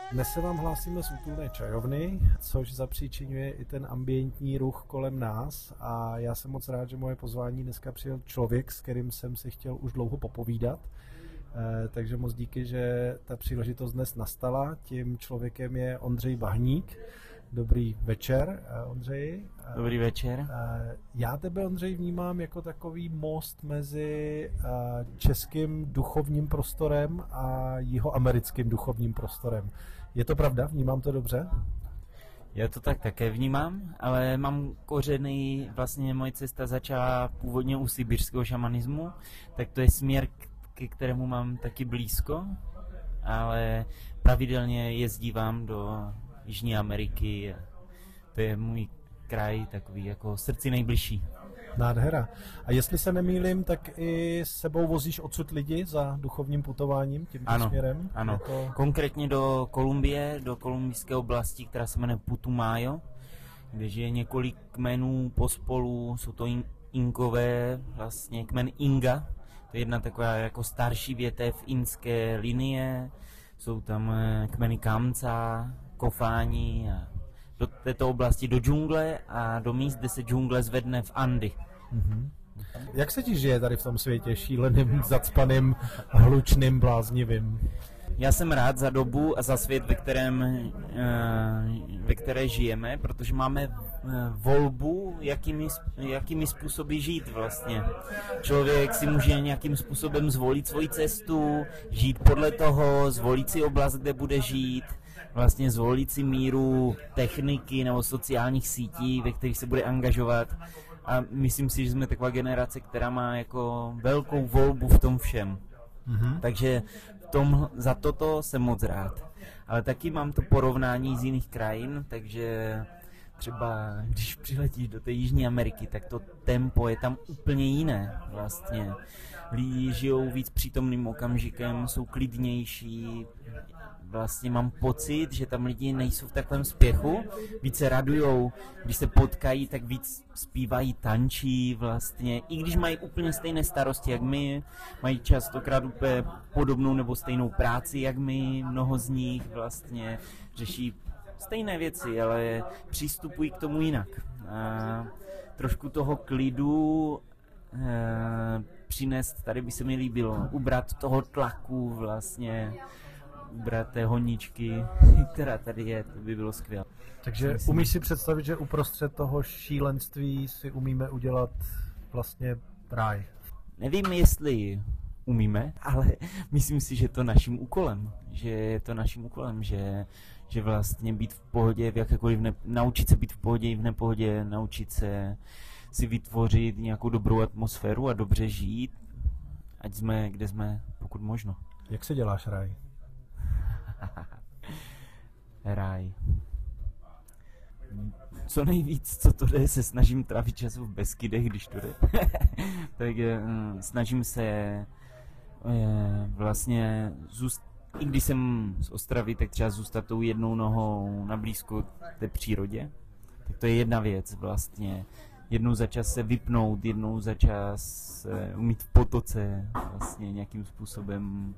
Dnes se vám hlásíme z útulné čajovny, což zapříčiňuje i ten ambientní ruch kolem nás a já jsem moc rád, že moje pozvání dneska přijel člověk, s kterým jsem si chtěl už dlouho popovídat. Takže moc díky, že ta příležitost dnes nastala. Tím člověkem je Ondřej Bahník. Dobrý večer, Ondřeji. Dobrý večer. Já tebe, Ondřej, vnímám jako takový most mezi českým duchovním prostorem a jihoamerickým duchovním prostorem. Je to pravda? Vnímám to dobře? Já to tak také vnímám, ale mám kořeny, vlastně moje cesta začala původně u sibirského šamanismu, tak to je směr, ke kterému mám taky blízko, ale pravidelně jezdívám do Jižní Ameriky. To je můj kraj takový jako srdci nejbližší. Nádhera. A jestli se nemýlím, tak i s sebou vozíš odsud lidi za duchovním putováním tímto směrem? Ano, konkrétně do Kolumbie, do kolumbijské oblasti, která se jmenuje Putumayo, kde žije několik kmenů pospolu, jsou to Inkové, vlastně kmen Inga, to je jedna taková jako starší větev inské linie, jsou tam kmeny Kamca, Kofání a do této oblasti do džungle a do míst, kde se džungle zvedne v Andy. Mm-hmm. Jak se ti žije tady v tom světě šíleným, zacpaným, hlučným, bláznivým? Já jsem rád za dobu a za svět, ve které žijeme, protože máme volbu, jakými způsoby žít vlastně. Člověk si může nějakým způsobem zvolit svoji cestu, žít podle toho, zvolit si oblast, kde bude žít, vlastně zvolit si míru techniky nebo sociálních sítí, ve kterých se bude angažovat. A myslím si, že jsme taková generace, která má jako velkou volbu v tom všem. Mm-hmm. Takže za toto jsem moc rád. Ale taky mám to porovnání z jiných krajin, takže třeba když přiletíš do té Jižní Ameriky, tak to tempo je tam úplně jiné vlastně. Lidi žijou víc přítomným okamžikem, jsou klidnější. Vlastně mám pocit, že tam lidi nejsou v takovém spěchu, víc se radujou, když se potkají, tak víc zpívají, tančí vlastně, i když mají úplně stejné starosti jak my, mají častokrát úplně podobnou nebo stejnou práci jak my, mnoho z nich vlastně řeší stejné věci, ale přistupují k tomu jinak. A trošku toho klidu přinést, tady by se mi líbilo, ubrat toho tlaku vlastně, ubrat té honičky, která tady je, to by bylo skvělé. Takže umíš si představit, že uprostřed toho šílenství si umíme udělat vlastně ráj? Nevím, jestli umíme, ale myslím si, že je to naším úkolem. Že vlastně být v pohodě v jakékoliv naučit se být v pohodě i v nepohodě, naučit se si vytvořit nějakou dobrou atmosféru a dobře žít, ať jsme, kde jsme, pokud možno. Jak se děláš ráj? Ráj. Co nejvíc, co to jde, se snažím trávit času v Beskydech, když to jde. Tak snažím se vlastně i když jsem z Ostravy, tak třeba zůstat tou jednou nohou na blízko té přírodě. Tak to je jedna věc vlastně. Jednou za čas se vypnout, jednou za čas umít v potoce vlastně nějakým způsobem.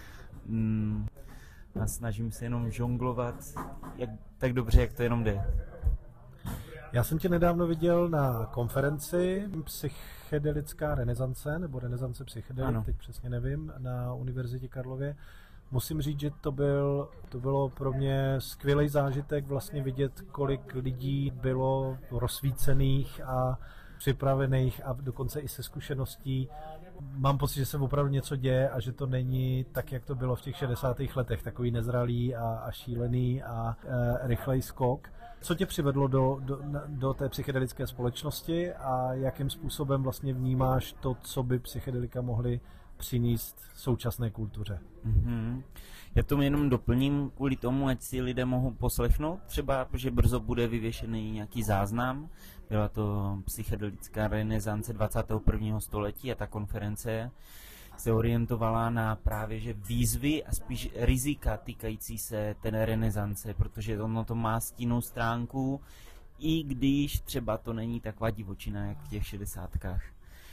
A snažím se jenom žonglovat tak dobře, jak to jenom jde. Já jsem tě nedávno viděl na konferenci Psychedelická renesance, nebo renesance psychedelik, teď přesně nevím, na Univerzitě Karlově. Musím říct, že to bylo pro mě skvělý zážitek vlastně vidět, kolik lidí bylo rozsvícených a připravených a dokonce i se zkušeností. Mám pocit, že se opravdu něco děje a že to není tak, jak to bylo v těch 60. letech, takový nezralý a šílený a rychlej skok. Co tě přivedlo do té psychedelické společnosti a jakým způsobem vlastně vnímáš to, co by psychedelika mohly přinést současné kultuře? Mm-hmm. Já to jenom doplním kvůli tomu, ať si lidé mohou poslechnout, třeba, že brzo bude vyvěšený nějaký záznam. Byla to psychedelická renesance 21. století a ta konference se orientovala na právě že výzvy a spíš rizika týkající se té renesance, protože ono to má stinnou stránku, i když třeba to není taková divočina jak v těch 60kách.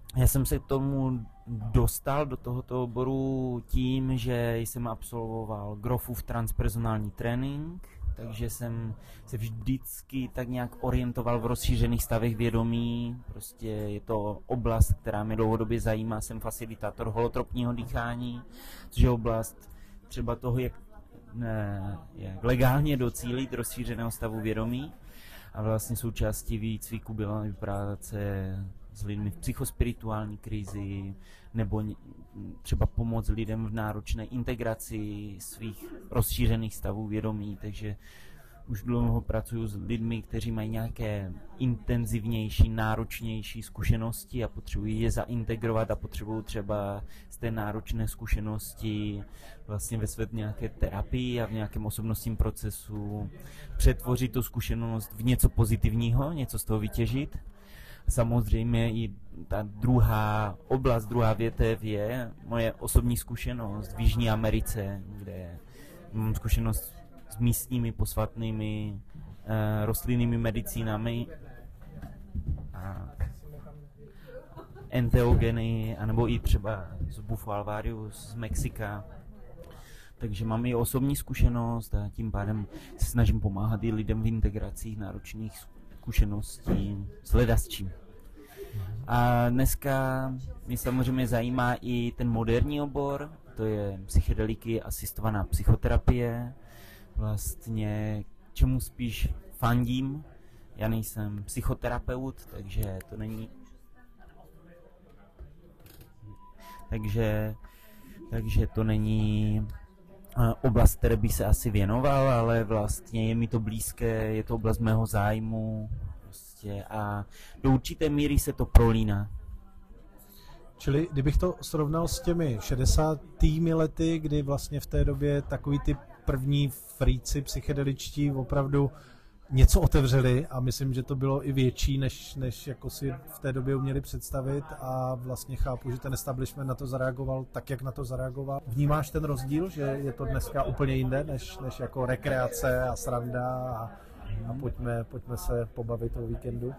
Já jsem se k tomu dostal do tohoto oboru tím, že jsem absolvoval Grofův transpersonální trénink, takže jsem se vždycky tak nějak orientoval v rozšířených stavech vědomí. Prostě je to oblast, která mě dlouhodobě zajímá. Jsem facilitátor holotropního dýchání, což je oblast třeba toho, jak legálně docílit rozšířeného stavu vědomí. A vlastně součástí výcviku byla práce s lidmi v psychospirituální krizi, nebo třeba pomoc lidem v náročné integraci svých rozšířených stavů vědomí, takže už dlouho pracuji s lidmi, kteří mají nějaké intenzivnější, náročnější zkušenosti a potřebují je zaintegrovat a potřebují třeba z té náročné zkušenosti vlastně ve svět nějaké terapii a v nějakém osobnostním procesu přetvořit tu zkušenost v něco pozitivního, něco z toho vytěžit. Samozřejmě i ta druhá oblast, druhá větev je moje osobní zkušenost v Jižní Americe, kde mám zkušenost s místními posvatnými rostlinnými medicínami a enteogeny, anebo i třeba z Bufo alvarius z Mexika. Takže mám i osobní zkušenost a tím pádem se snažím pomáhat i lidem v integracích náročných zkušeností s ledasčím. A dneska mě samozřejmě zajímá i ten moderní obor, to je psychedeliky, asistovaná psychoterapie, vlastně čemu spíš fandím. Já nejsem psychoterapeut, takže to není... Takže to není oblast, které by se asi věnoval, ale vlastně je mi to blízké, je to oblast mého zájmu prostě a do určité míry se to prolíná. Čili kdybych to srovnal s těmi 60. lety, kdy vlastně v té době takový ty první fríci psychedeličtí opravdu něco otevřeli a myslím, že to bylo i větší, než jako si v té době uměli představit a vlastně chápu, že ten establishment na to zareagoval tak, jak na to zareagoval. Vnímáš ten rozdíl, že je to dneska úplně jinde, než jako rekreace a sranda a pojďme se pobavit o víkendu?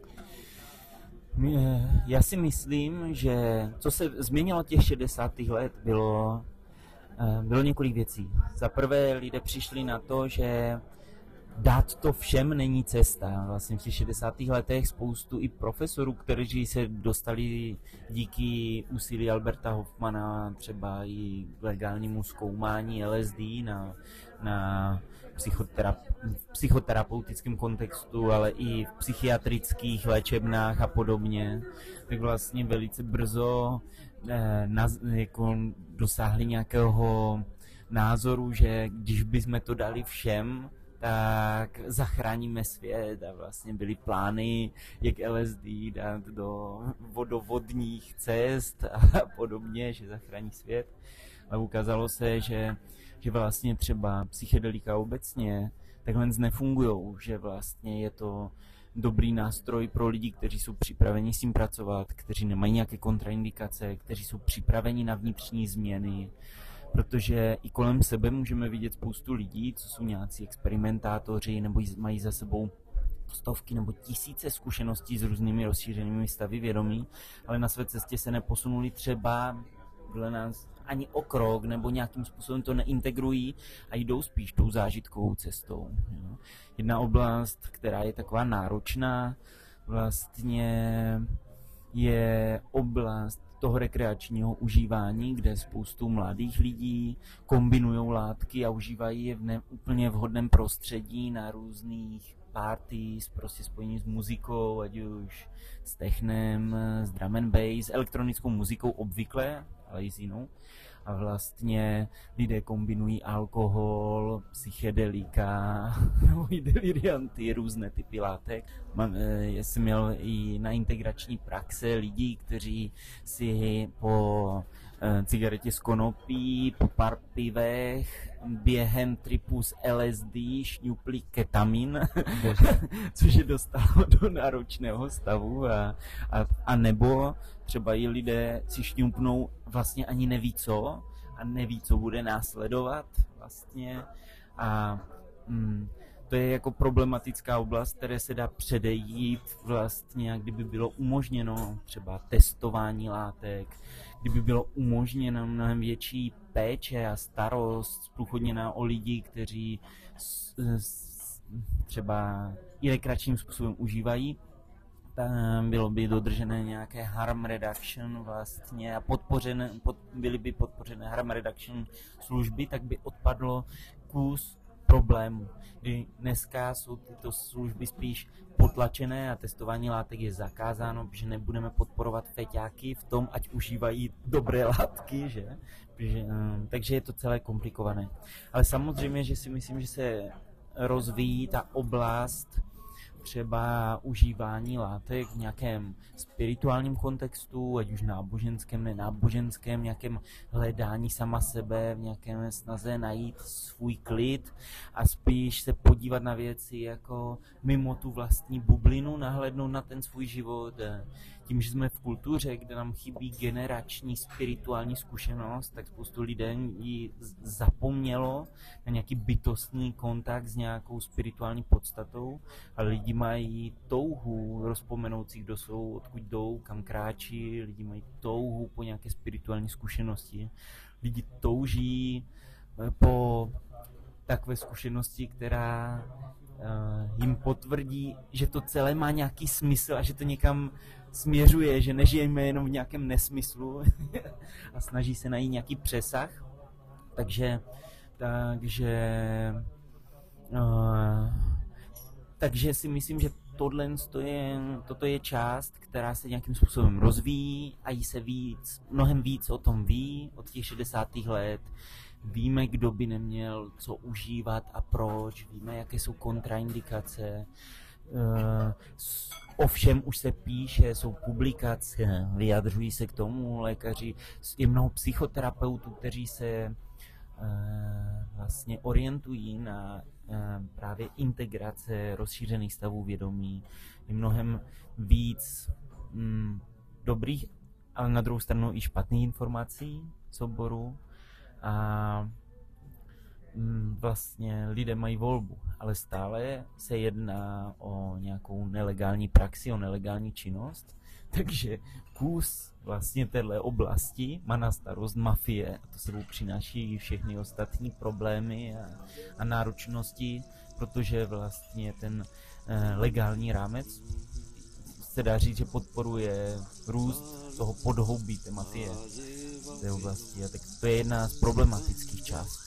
Já si myslím, že co se změnilo těch 60. let, bylo několik věcí. Za prvé lidé přišli na to, že dát to všem není cesta. Vlastně v těch 60. letech spoustu i profesorů, kteří se dostali díky úsilí Alberta Hoffmana třeba i k legálnímu zkoumání LSD na psychoterapeutickém kontextu, ale i v psychiatrických léčebnách a podobně, tak vlastně velice brzo jako dosáhli nějakého názoru, že když bychom to dali všem, tak zachráníme svět a vlastně byly plány, jak LSD dát do vodovodních cest a podobně, že zachrání svět. Ale ukázalo se, že vlastně třeba psychedelika obecně takhle nefungujou, že vlastně je to dobrý nástroj pro lidi, kteří jsou připraveni s tím pracovat, kteří nemají nějaké kontraindikace, kteří jsou připraveni na vnitřní změny, protože i kolem sebe můžeme vidět spoustu lidí, co jsou nějací experimentátoři nebo mají za sebou stovky nebo tisíce zkušeností s různými rozšířenými stavy vědomí, ale na své cestě se neposunuli třeba dle nás ani o krok, nebo nějakým způsobem to neintegrují a jdou spíš tou zážitkovou cestou. Jo. Jedna oblast, která je taková náročná, vlastně je oblast toho rekreačního užívání, kde spoustu mladých lidí kombinují látky a užívají je v úplně vhodném prostředí na různých parties, prostě spojení s muzikou, ať už s technem, s drum and bass, elektronickou muzikou obvykle, ale i s jinou. A vlastně lidé kombinují alkohol, psychedelika, nebo i delirianty, různé typy látek. Já jsem měl i na integrační praxe lidí, kteří si po cigaretě z konopí, po pár pivech, během tripu s LSD šňupli ketamin, což je dostalo do náročného stavu a nebo třeba i lidé si šňupnou vlastně ani neví co bude následovat vlastně a to je jako problematická oblast, které se dá předejít vlastně, kdyby bylo umožněno třeba testování látek, kdyby bylo umožněno mnohem větší péče a starost zprůchodněná o lidi, kteří třeba i rekreačním způsobem užívají. Tam bylo by dodržené nějaké harm reduction vlastně a byly by podpořené harm reduction služby, tak by odpadlo kus problému, kdy dneska jsou tyto služby spíš potlačené a testování látek je zakázáno, protože nebudeme podporovat feťáky v tom, ať užívají dobré látky, že? Takže je to celé komplikované. Ale samozřejmě, že si myslím, že se rozvíjí ta oblast třeba užívání látek v nějakém spirituálním kontextu, ať už náboženském, nenáboženském, nějakém hledání sama sebe, v nějakém snaze najít svůj klid a spíš se podívat na věci jako mimo tu vlastní bublinu, nahlédnout na ten svůj život. Tím, že jsme v kultuře, kde nám chybí generační spirituální zkušenost, tak spoustu lidí zapomnělo na nějaký bytostný kontakt s nějakou spirituální podstatou, ale lidi mají touhu rozpomenout si, kdo jsou, odkud jdou, kam kráčí, lidi mají touhu po nějaké spirituální zkušenosti. Lidi touží po takové zkušenosti, která jim potvrdí, že to celé má nějaký smysl a že to někam směřuje, že nežijeme jenom v nějakém nesmyslu a snaží se najít nějaký přesah. Takže si myslím, že toto je část, která se nějakým způsobem rozvíjí a jí se mnohem víc o tom ví od těch 60. let. Víme, kdo by neměl co užívat a proč, víme, jaké jsou kontraindikace. Ovšem už se píše, jsou publikace, vyjadřují se k tomu lékaři, je mnoho psychoterapeutů, kteří se vlastně orientují na právě integrace rozšířených stavů vědomí. Je mnohem víc dobrých, ale na druhou stranu i špatných informací z oboru. A vlastně lidé mají volbu, ale stále se jedná o nějakou nelegální praxi, o nelegální činnost, takže kus vlastně téhle oblasti má na starost mafie a to sebou přináší všechny ostatní problémy a náročnosti, protože vlastně ten legální rámec se dá říct, že podporuje růst toho podhoubí té mafie v té oblasti a tak to je jedna z problematických částí.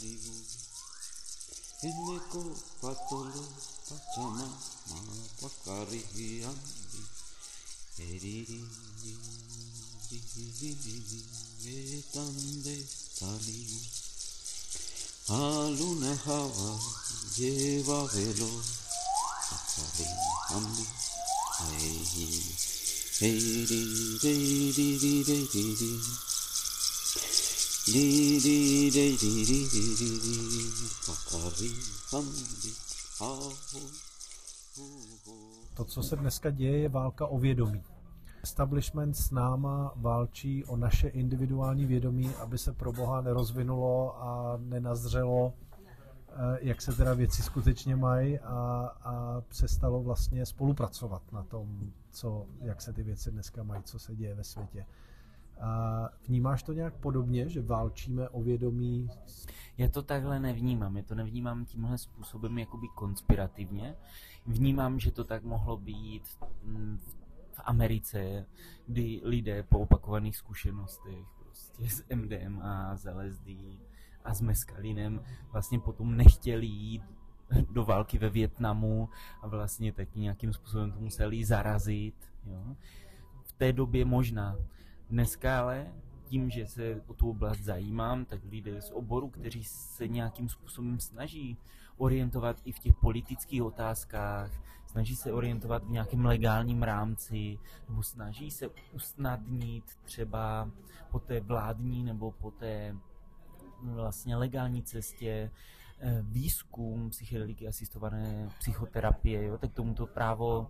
To, co se dneska děje, je válka o vědomí. Establishment s náma válčí o naše individuální vědomí, aby se pro Boha nerozvinulo a nenazřelo, jak se teda věci skutečně mají a přestalo vlastně spolupracovat na tom, jak se ty věci dneska mají, co se děje ve světě. A vnímáš to nějak podobně, že válčíme o vědomí? Já to takhle nevnímám. Já to nevnímám tímhle způsobem jakoby konspirativně. Vnímám, že to tak mohlo být v Americe, kdy lidé po opakovaných zkušenostech prostě s MDMA, s LSD a s meskalinem vlastně potom nechtěli jít do války ve Vietnamu a vlastně taky nějakým způsobem to museli zarazit. Jo? V té době možná. Dneska ale tím, že se o tu oblast zajímám, tak lidé z oboru, kteří se nějakým způsobem snaží orientovat i v těch politických otázkách, snaží se orientovat v nějakém legálním rámci, nebo snaží se usnadnit třeba po té vládní nebo po té vlastně legální cestě výzkum psychedeliky asistované psychoterapie, jo, tak tomuto právo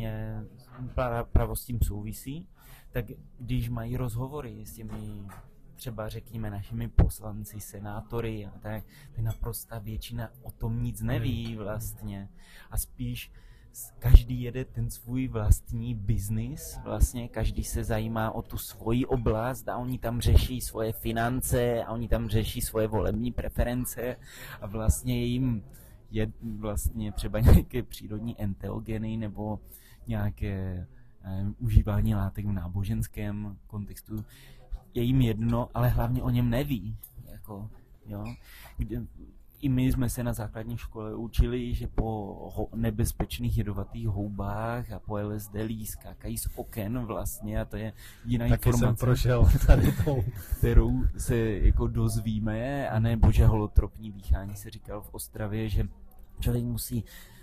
s tím souvisí, tak když mají rozhovory s těmi třeba řekněme našimi poslanci, senátory a tak naprostá většina o tom nic neví vlastně a spíš každý jede ten svůj vlastní biznis, vlastně každý se zajímá o tu svoji oblast a oni tam řeší svoje finance a oni tam řeší svoje volební preference a vlastně jim je vlastně třeba nějaké přírodní enteogeny nebo nějaké užívání látek v náboženském kontextu je jim jedno, ale hlavně o něm neví. Jako, jo. I my jsme se na základní škole učili, že po nebezpečných jedovatých houbách a po LSD skákají z oken vlastně a to je jiná informace, jsem prošel tady tou, kterou se jako dozvíme, anebo že holotropní dýchání se říkalo v Ostravě, že člověk musí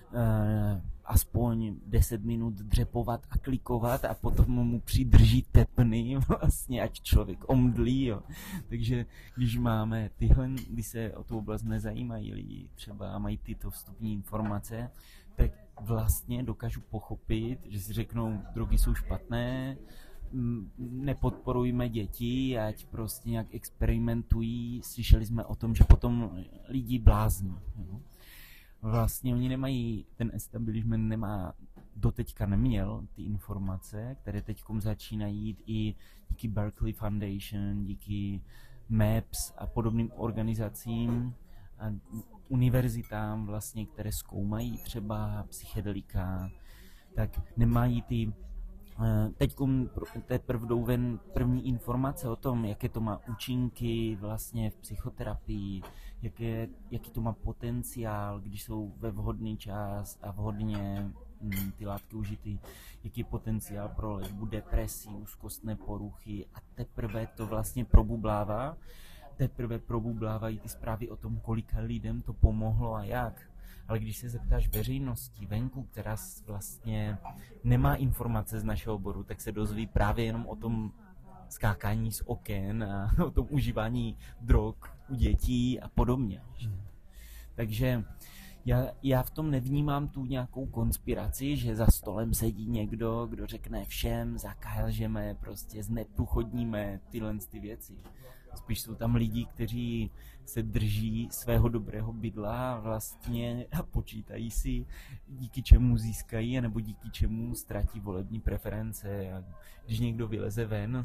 aspoň 10 minut dřepovat a klikovat a potom mu přidrží tepny vlastně, ať člověk omdlí, jo. Takže když máme tyhle, když se o tu oblast nezajímají lidi, třeba mají tyto vstupní informace, tak vlastně dokážu pochopit, že si řeknou, drogy jsou špatné, nepodporujme děti, ať prostě nějak experimentují, slyšeli jsme o tom, že potom lidi blázní, jo. Vlastně oni nemají, ten establishment nemá, doteďka neměl ty informace, které teďkom začínají jít i díky Berkeley Foundation, díky MAPS a podobným organizacím a univerzitám vlastně, které zkoumají třeba psychedelika, tak nemají ty teďkom teprve jdou ven první informace o tom, jaké to má účinky vlastně v psychoterapii, jaký to má potenciál, když jsou ve vhodný čas a vhodně ty látky užity, jaký je potenciál pro léčbu depresí, úzkostné poruchy a teprve to vlastně probublávají ty zprávy o tom, kolika lidem to pomohlo a jak. Ale když se zeptáš veřejnosti venku, která vlastně nemá informace z našeho oboru, tak se dozví právě jenom o tom skákání z oken a o tom užívání drog u dětí a podobně. Takže já v tom nevnímám tu nějakou konspiraci, že za stolem sedí někdo, kdo řekne všem, zakážeme, prostě zneprůchodníme tyhle ty věci. Spíš jsou tam lidi, kteří se drží svého dobrého bydla vlastně a počítají si, díky čemu získají, nebo díky čemu ztratí volební preference. A když někdo vyleze ven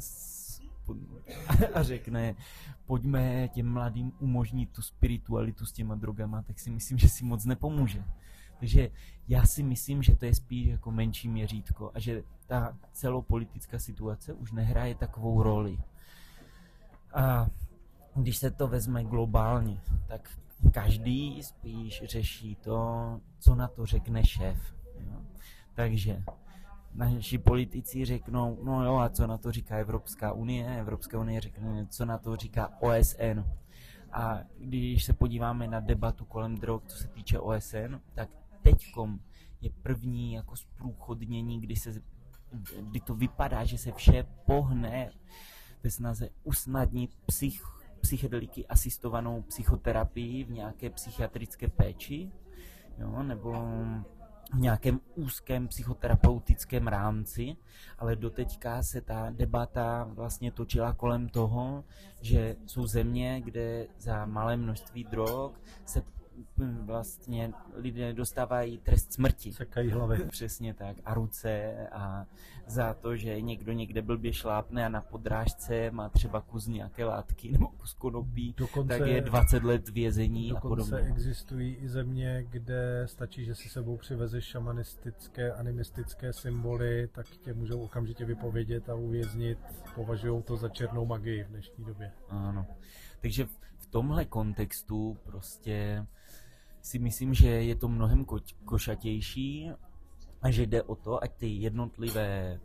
a řekne, pojďme těm mladým umožnit tu spiritualitu s těma drogama, tak si myslím, že si moc nepomůže. Takže já si myslím, že to je spíš jako menší měřítko a že ta celopolitická situace už nehraje takovou roli. A když se to vezme globálně, tak každý spíš řeší to, co na to řekne šéf. Jo? Takže naši politici řeknou, no jo, a co na to říká Evropská unie? Evropská unie řekne, co na to říká OSN. A když se podíváme na debatu kolem drog, co se týče OSN, tak teďkom je první jako zprůchodnění, kdy to vypadá, že se vše pohne ve snaze usnadnit psychedeliky asistovanou psychoterapii v nějaké psychiatrické péči, jo, nebo v nějakém úzkém psychoterapeutickém rámci, ale doteďka se ta debata vlastně točila kolem toho, že jsou země, kde za malé množství drog se vlastně lidé dostávají trest smrti. Sekají hlavy. Přesně tak. A ruce a za to, že někdo někde blbě šlápne a na podrážce má třeba kus nějaké látky nebo kus konopí, tak je 20 let vězení a podobně. Dokonce existují i země, kde stačí, že si sebou přivezeš šamanistické, animistické symboly, tak tě můžou okamžitě vypovědět a uvěznit. Považují to za černou magii v dnešní době. Ano. Takže v tomhle kontextu prostě si myslím, že je to mnohem košatější a že jde o to, ať ty jednotlivé,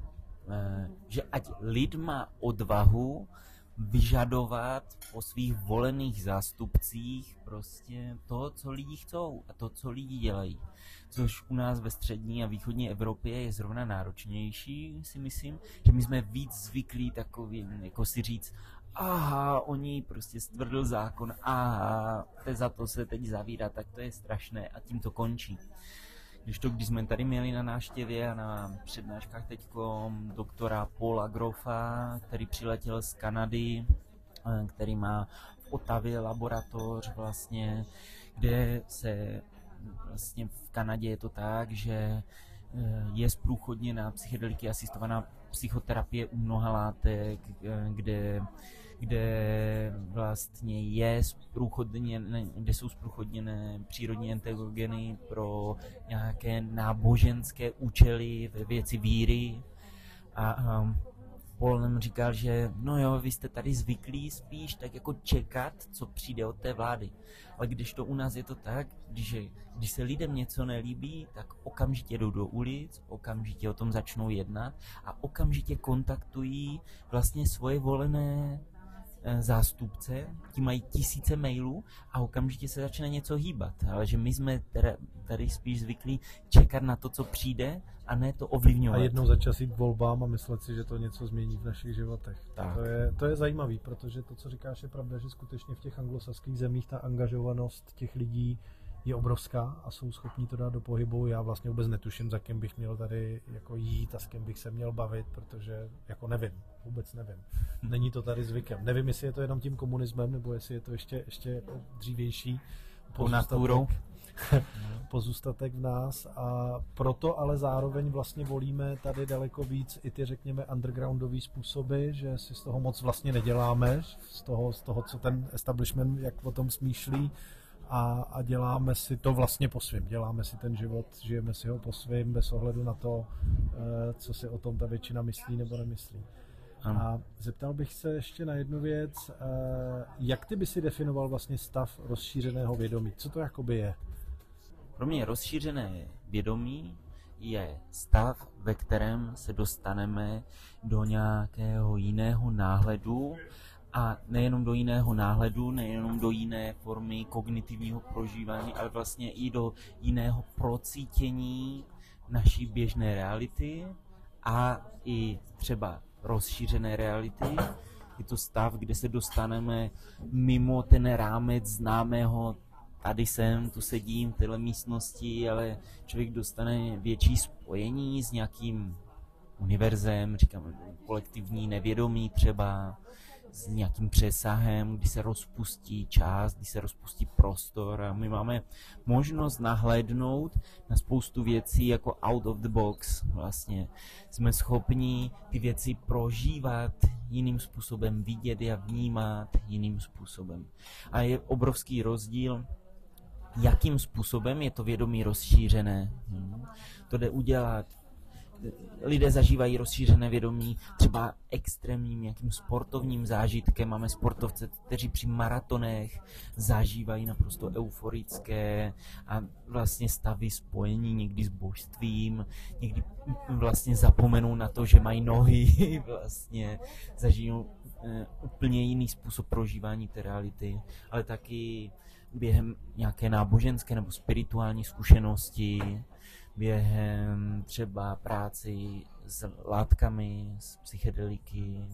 že ať lid má odvahu vyžadovat po svých volených zástupcích prostě to, co lidi chcou a to, co lidi dělají. Což u nás ve střední a východní Evropě je zrovna náročnější, si myslím, že my jsme víc zvyklí takový, jako si říct, aha, oni prostě stvrdl zákon, aha, za to se teď zavírá, tak to je strašné a tím to končí. Když jsme tady měli na návštěvě a na přednáškách teďko doktora Paula Groffa, který přiletěl z Kanady který má v Ottawě laboratoř vlastně, kde se vlastně v Kanadě je to tak, že je zprůchodněná psychedeliky asistovaná psychoterapie u mnoha látek, kde vlastně kde jsou zprůchodněné přírodní enteogeny pro nějaké náboženské účely ve věci víry. A Paul nám říkal, že no jo, vy jste tady zvyklí spíš tak jako čekat, co přijde od té vlády. Ale když to u nás je to tak, když se lidem něco nelíbí, tak okamžitě jdou do ulic, okamžitě o tom začnou jednat a okamžitě kontaktují vlastně svoje volené zástupce, ti mají tisíce mailů a okamžitě se začne něco hýbat. Ale že my jsme tady spíš zvyklí čekat na to, co přijde a ne to ovlivňovat. A jednou za čas jít k volbám a myslet si, že to něco změní v našich životech. To je zajímavý, protože to, co říkáš, je pravda, že skutečně v těch anglosaských zemích ta angažovanost těch lidí je obrovská a jsou schopní to dát do pohybu. Já vlastně vůbec netuším, za kým bych měl tady jako jít a s kým bych se měl bavit, protože jako vůbec nevím. Není to tady zvykem. Nevím, jestli je to jenom tím komunismem, nebo jestli je to ještě dřívější pozůstatek v nás, a proto ale zároveň vlastně volíme tady daleko víc i ty, řekněme, undergroundový způsoby, že si z toho moc vlastně neděláme, z toho, co ten establishment, jak o tom smýšlí, a děláme si to vlastně po svým. Děláme si ten život, žijeme si ho po svým, bez ohledu na to, co si o tom ta většina myslí nebo nemyslí. A zeptal bych se ještě na jednu věc. Jak ty by si definoval vlastně stav rozšířeného vědomí? Co to jakoby je? Pro mě rozšířené vědomí je stav, ve kterém se dostaneme do nějakého jiného náhledu, a nejenom do jiného náhledu, nejenom do jiné formy kognitivního prožívání, ale vlastně i do jiného procítění naší běžné reality a i třeba rozšířené reality. Je to stav, kde se dostaneme mimo ten rámec známého, tady jsem, tu sedím v téhle místnosti, ale člověk dostane větší spojení s nějakým univerzem, říkáme kolektivní nevědomí třeba, s nějakým přesahem, kdy se rozpustí čas, kdy se rozpustí prostor a my máme možnost nahlédnout na spoustu věcí jako out of the box vlastně. Jsme schopni ty věci prožívat jiným způsobem, vidět a vnímat jiným způsobem. A je obrovský rozdíl, jakým způsobem je to vědomí rozšířené. To jde udělat. Lidé zažívají rozšířené vědomí třeba extrémním nějakým sportovním zážitkem. Máme sportovce, kteří při maratonech zažívají naprosto euforické a vlastně stavy spojení někdy s božstvím, někdy vlastně zapomenou na to, že mají nohy, vlastně zažijí úplně jiný způsob prožívání té reality, ale taky během nějaké náboženské nebo spirituální zkušenosti, během třeba práci s látkami, s psychedeliky,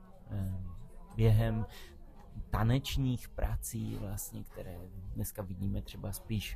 během tanečních prací vlastně, které dneska vidíme třeba spíš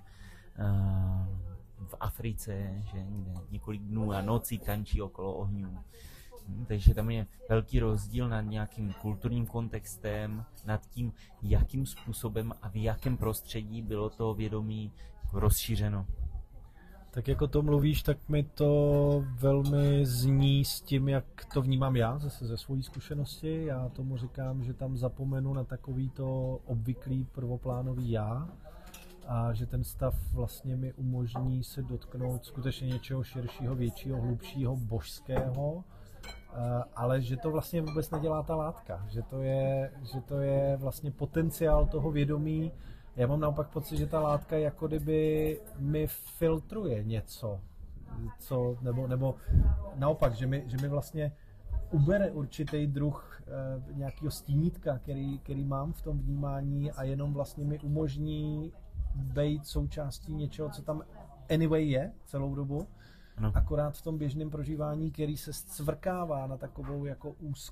v Africe, že několik dnů a nocí tančí okolo ohňů. Takže tam je velký rozdíl nad nějakým kulturním kontextem, nad tím, jakým způsobem a v jakém prostředí bylo to vědomí rozšířeno. Tak jako to mluvíš, tak mi to velmi zní s tím, jak to vnímám já zase ze své zkušenosti. Já tomu říkám, že tam zapomenu na takový to obvyklý prvoplánový já a že ten stav vlastně mi umožní se dotknout skutečně něčeho širšího, většího, hlubšího, božského, ale že to vlastně vůbec nedělá ta látka, že to je vlastně potenciál toho vědomí. Já mám naopak pocit, že ta látka jako kdyby mi filtruje něco, nebo naopak, že mi vlastně ubere určitý druh nějakého stínítka, který mám v tom vnímání a jenom vlastně mi umožní být součástí něčeho, co tam anyway je celou dobu, no. Akorát v tom běžném prožívání, který se scvrkává na takovou jako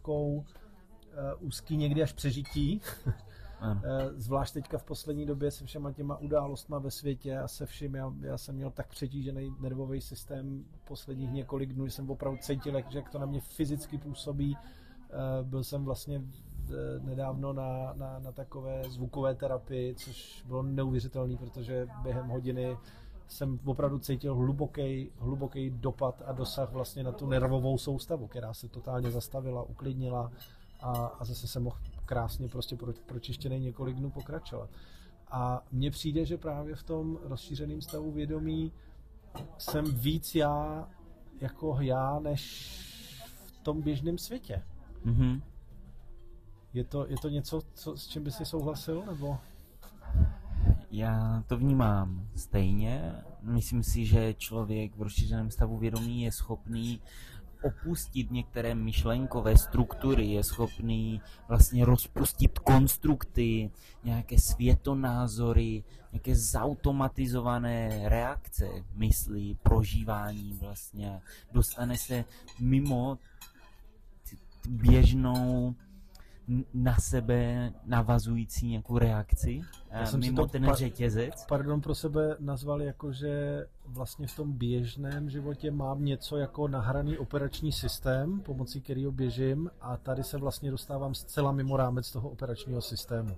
úzký někdy až přežití. Zvlášť teďka v poslední době se všema těma událostma ve světě a se vším, já jsem měl tak přetížený nervový systém posledních několik dnů, že jsem opravdu cítil, jak to na mě fyzicky působí. Byl jsem vlastně nedávno na takové zvukové terapii, což bylo neuvěřitelné, protože během hodiny jsem opravdu cítil hluboký dopad a dosah vlastně na tu nervovou soustavu, která se totálně zastavila, uklidnila a zase se mohl krásně prostě pročištěný několik dnů pokračovat. A mně přijde, že právě v tom rozšířeném stavu vědomí jsem víc já, než v tom běžném světě. Mm-hmm. Je to něco, s čím by si souhlasil, nebo? Já to vnímám stejně. Myslím si, že člověk v rozšířeném stavu vědomí je schopný opustit některé myšlenkové struktury, je schopný vlastně rozpustit konstrukty, nějaké světonázory, nějaké zautomatizované reakce myslí, prožívání vlastně. Dostane se mimo běžnou na sebe navazující nějakou reakci, mimo ten řetězec. Pardon, pro sebe nazval jako, že vlastně v tom běžném životě mám něco jako nahraný operační systém, pomocí kterého běžím, a tady se vlastně dostávám zcela mimo rámec toho operačního systému.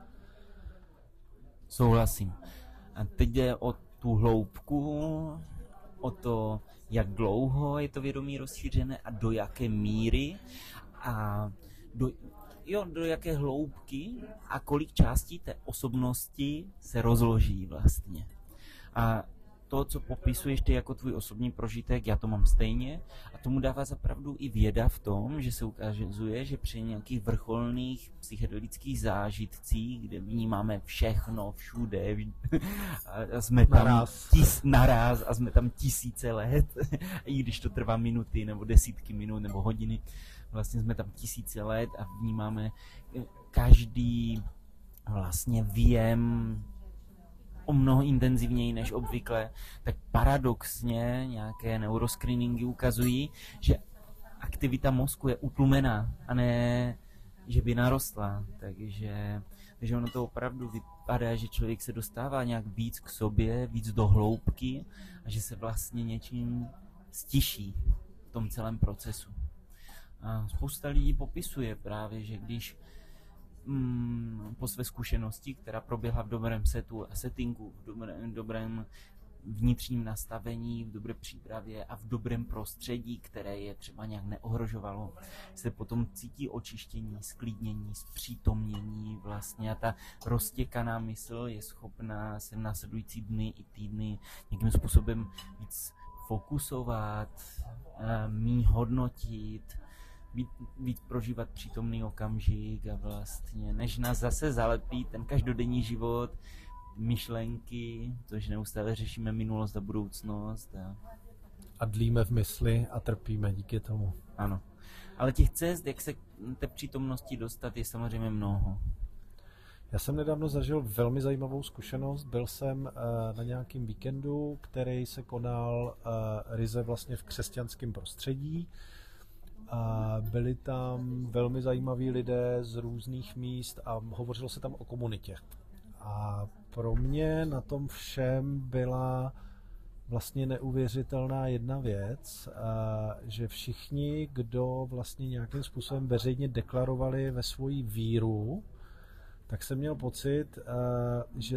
Souhlasím. A teď jde o tu hloubku, o to, jak dlouho je to vědomí rozšířené a do jaké míry a do jaké hloubky a kolik částí té osobnosti se rozloží vlastně. A to, co popisuješ ty jako tvůj osobní prožitek, já to mám stejně a tomu dává zapravdu i věda v tom, že se ukazuje, že při nějakých vrcholných psychedelických zážitcích, kde vnímáme všechno, všude, a jsme tam naráz a jsme tam tisíce let, i když to trvá minuty nebo desítky minut nebo hodiny, vlastně jsme tam tisíce let a vnímáme každý vlastně věm o mnoho intenzivněji než obvykle, tak paradoxně nějaké neuroscreeningy ukazují, že aktivita mozku je utlumená a ne, že by narostla. Takže ono to opravdu vypadá, že člověk se dostává nějak víc k sobě, víc do hloubky a že se vlastně něčím stiší v tom celém procesu. A spousta lidí popisuje právě, že když po své zkušenosti, která proběhla v dobrém setu a settingu, v dobrém vnitřním nastavení, v dobré přípravě a v dobrém prostředí, které je třeba nějak neohrožovalo, se potom cítí očištění, sklidnění, zpřítomnění vlastně a ta roztěkaná mysl je schopná se v následující dny i týdny nějakým způsobem víc fokusovat, méně hodnotit, víc prožívat přítomný okamžik a vlastně, než nás zase zalepí ten každodenní život, myšlenky, což neustále řešíme minulost a budoucnost. A dlíme v mysli a trpíme díky tomu. Ano. Ale těch cest, jak se té přítomnosti dostat, je samozřejmě mnoho. Já jsem nedávno zažil velmi zajímavou zkušenost. Byl jsem na nějakém víkendu, který se konal ryze vlastně v křesťanském prostředí. A byli tam velmi zajímaví lidé z různých míst a hovořilo se tam o komunitě. A pro mě na tom všem byla vlastně neuvěřitelná jedna věc, že všichni, kdo vlastně nějakým způsobem veřejně deklarovali ve svoji víru, tak jsem měl pocit, že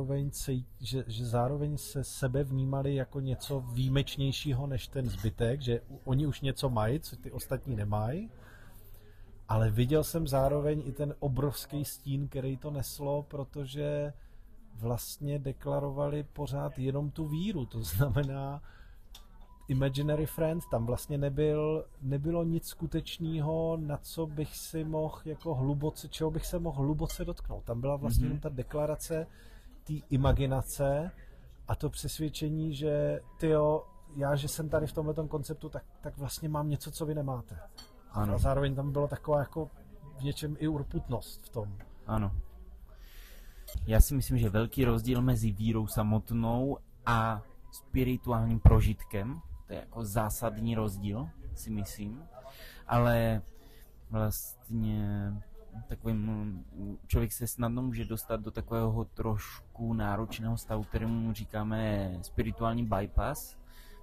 zároveň se sebe vnímali jako něco výjimečnějšího než ten zbytek, že oni už něco mají, co ty ostatní nemají, ale viděl jsem zároveň i ten obrovský stín, který to neslo, protože vlastně deklarovali pořád jenom tu víru, to znamená imaginary friend, tam vlastně nebylo nic skutečného, na co bych si mohl jako hluboce, čeho bych se mohl hluboce dotknout. Tam byla vlastně ta deklarace té imaginace a to přesvědčení, že já, že jsem tady v tomhletom konceptu, tak vlastně mám něco, co vy nemáte. Ano. A zároveň tam bylo taková jako v něčem i urputnost v tom. Ano. Já si myslím, že velký rozdíl mezi vírou samotnou a spirituálním prožitkem, to je jako zásadní rozdíl, si myslím, ale vlastně takovým člověk se snadno může dostat do takového trošku náročného stavu, kterému říkáme spirituální bypass,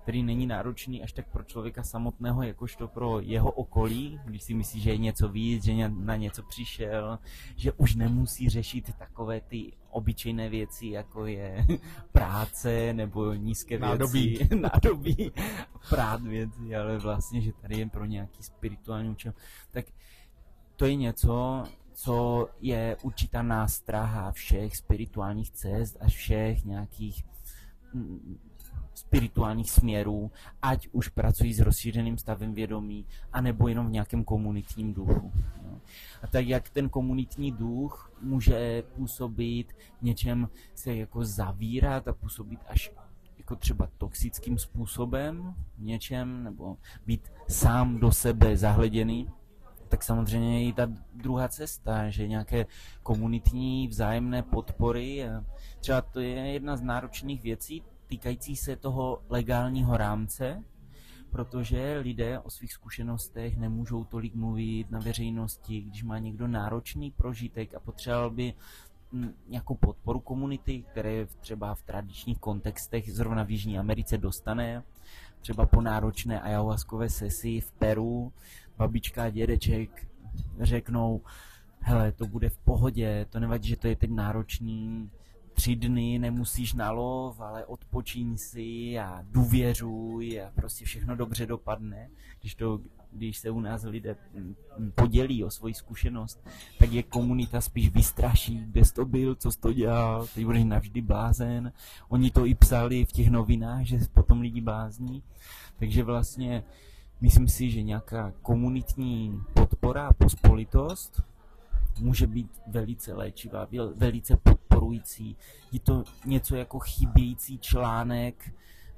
který není náročný až tak pro člověka samotného, jakožto pro jeho okolí, když si myslí, že je něco víc, že na něco přišel, že už nemusí řešit takové ty obyčejné věci, jako je práce nebo nízké věci, nádobí, prát věci, ale vlastně, že tady je pro nějaký spirituální účel. Tak to je něco, co je určitá nástraha všech spirituálních cest a všech nějakých spirituálních směrů, ať už pracují s rozšířeným stavem vědomí, anebo jenom v nějakém komunitním duchu. A tak jak ten komunitní duch může působit něčem se jako zavírat a působit až jako třeba toxickým způsobem něčem, nebo být sám do sebe zahleděný, tak samozřejmě je i ta druhá cesta, že nějaké komunitní vzájemné podpory, třeba to je jedna z náročných věcí týkající se toho legálního rámce, protože lidé o svých zkušenostech nemůžou tolik mluvit na veřejnosti, když má někdo náročný prožitek a potřeboval by nějakou podporu komunity, které třeba v tradičních kontextech zrovna v Jižní Americe dostane, třeba po náročné ayahuaskové sesi v Peru, babička a dědeček řeknou, hele, to bude v pohodě, to nevadí, že to je teď náročný, 3 dny nemusíš na lov, ale odpočíň si a důvěřuj a prostě všechno dobře dopadne. Když se u nás lidé podělí o svoji zkušenost, tak je komunita spíš vystraší, kde jsi to byl, co jsi to dělal, teď budeš navždy blázen. Oni to i psali v těch novinách, že potom lidi blázní. Takže vlastně myslím si, že nějaká komunitní podpora a pospolitost může být velice léčivá, velice podporující. Je to něco jako chybějící článek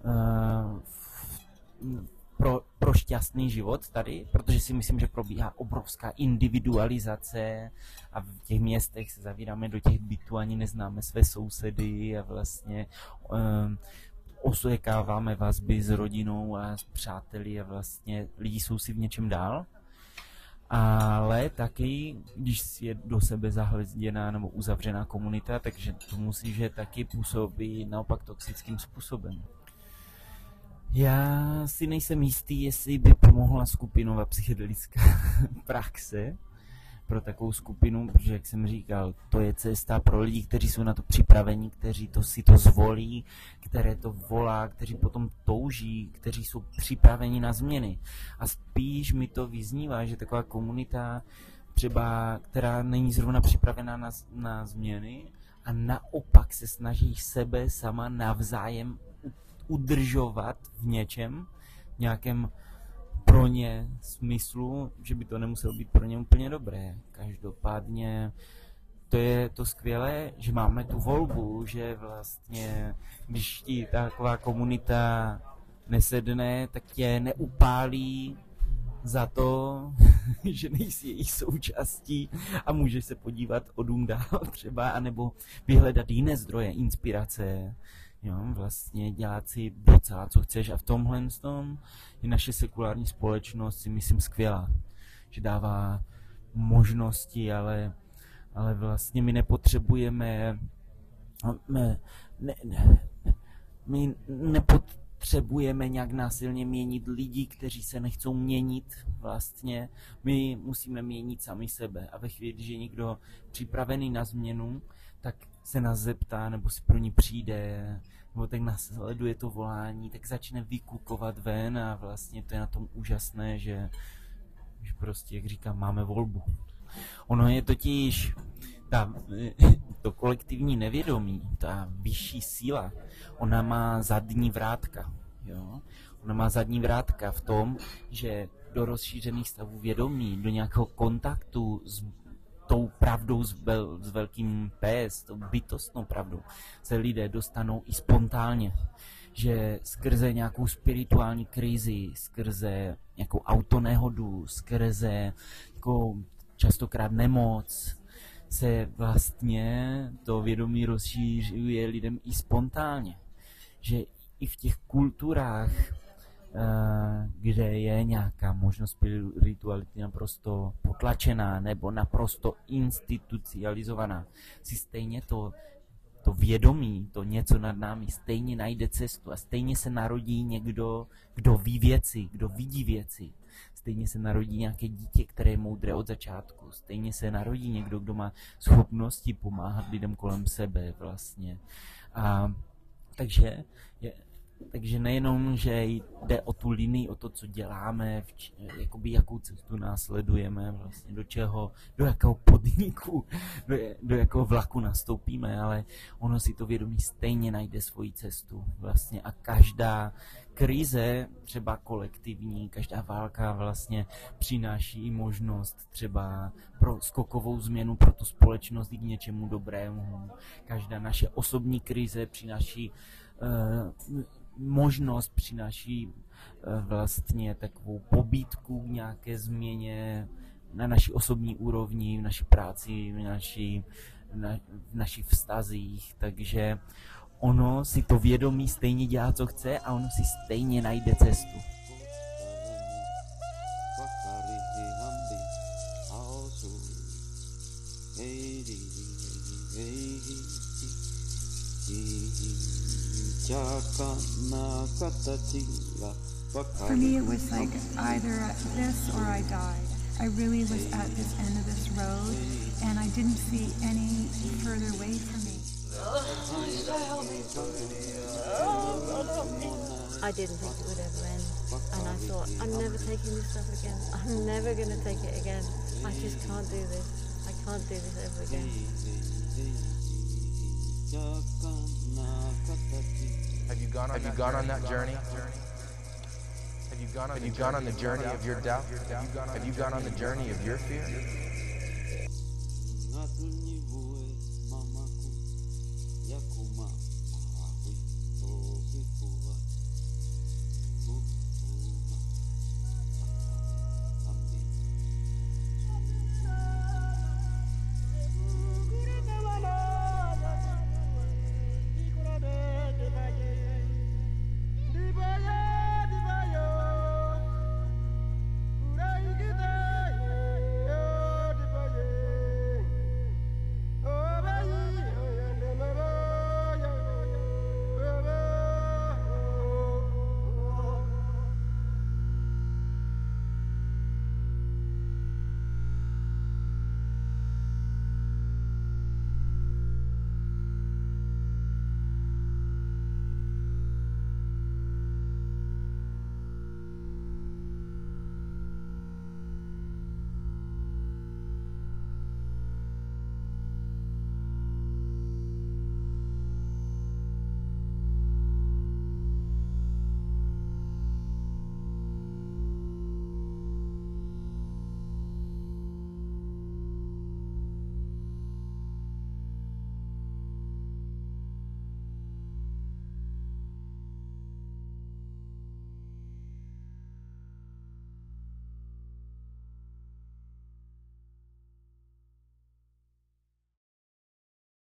pro šťastný život tady, protože si myslím, že probíhá obrovská individualizace a v těch městech se zavíráme do těch bytů, ani neznáme své sousedy a vlastně osekáváme vazby s rodinou a s přáteli a vlastně lidi jsou si v něčem dál. Ale taky, když je do sebe zahleděná nebo uzavřená komunita, takže to musí, že taky působí naopak toxickým způsobem. Já si nejsem jistý, jestli by pomohla skupinová psychedelická praxe pro takovou skupinu, protože, jak jsem říkal, to je cesta pro lidi, kteří jsou na to připraveni, kteří si to zvolí, které to volá, kteří potom touží, kteří jsou připraveni na změny. A spíš mi to vyznívá, že taková komunita, třeba, která není zrovna připravená na změny a naopak se snaží sebe sama navzájem udržovat v něčem, nějakém pro ně smyslu, že by to nemuselo být pro ně úplně dobré. Každopádně to je to skvělé, že máme tu volbu, že vlastně, když ti taková komunita nesedne, tak tě neupálí za to, že nejsi jejich součástí a můžeš se podívat o dům dál třeba, anebo vyhledat jiné zdroje inspirace. Jo, vlastně dělat si docela, co chceš, a v tomhle je naše sekulární společnost, si myslím, skvělá, že dává možnosti, ale vlastně my nepotřebujeme my nepotřebujeme nějak násilně měnit lidi, kteří se nechcou měnit vlastně, my musíme měnit sami sebe a ve chvíli, že někdo připravený na změnu, tak se nás zeptá, nebo si pro ní přijde, nebo tak následuje to volání, tak začne vykukovat ven a vlastně to je na tom úžasné, že prostě, jak říkám, máme volbu. Ono je totiž to kolektivní nevědomí, ta vyšší síla, ona má zadní vrátka. Jo? Ona má zadní vrátka v tom, že do rozšířených stavů vědomí, do nějakého kontaktu s tou pravdou s velkým P, s tou bytostnou pravdou, se lidé dostanou i spontánně. Že skrze nějakou spirituální krizi, skrze nějakou autonehodu, skrze jako častokrát nemoc, se vlastně to vědomí rozšířuje lidem i spontánně. Že i v těch kulturách, kde je nějaká možnost spirituality naprosto potlačená nebo naprosto institucionalizovaná, si stejně to to vědomí, to něco nad námi stejně najde cestu a stejně se narodí někdo, kdo ví věci, kdo vidí věci. Stejně se narodí nějaké dítě, které je moudré od začátku. Stejně se narodí někdo, kdo má schopnosti pomáhat lidem kolem sebe vlastně. A takže nejenom, že jde o tu linii, o to, co děláme, jakoby jakou cestu následujeme, vlastně do jakého podniku, do jakého vlaku nastoupíme, ale ono si to vědomí stejně najde svoji cestu vlastně a každá krize, třeba kolektivní, každá válka vlastně přináší i možnost třeba pro skokovou změnu pro tu společnost i k něčemu dobrému. Každá naše osobní krize přináší možnost, přináší vlastně takovou pobídku k nějaké změně na naší osobní úrovni, v naší práci, v našich vztazích, takže ono si to vědomí stejně dělá, co chce a ono si stejně najde cestu. For me, it was like either this or I died. I really was at this end of this road, and I didn't see any further way for me. I didn't think it would ever end, and I thought, I'm never taking this stuff again. I'm never going to take it again. I just can't do this. I can't do this ever again. Have you gone on that journey? Have you gone on the journey of your doubt? Have you gone on the journey of your fear?